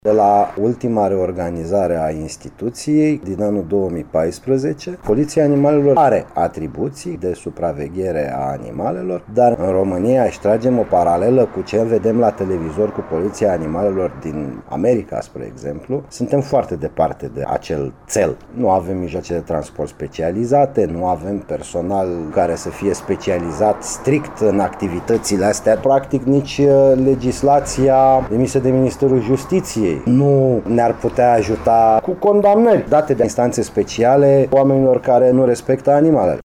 De la ultima reorganizare a instituției din anul 2014, Poliția Animalelor are atribuții de supraveghere a animalelor, dar în România își tragem o paralelă cu ce vedem la televizor cu Poliția Animalelor din America, spre exemplu. Suntem foarte departe de acel cel. Nu avem mijloace de transport specializate, nu avem personal care să fie specializat strict în activitățile astea. Practic nici legislația emisă de Ministerul Justiției nu ne-ar putea ajuta cu condamnări date de instanțe speciale oamenilor care nu respectă animalele.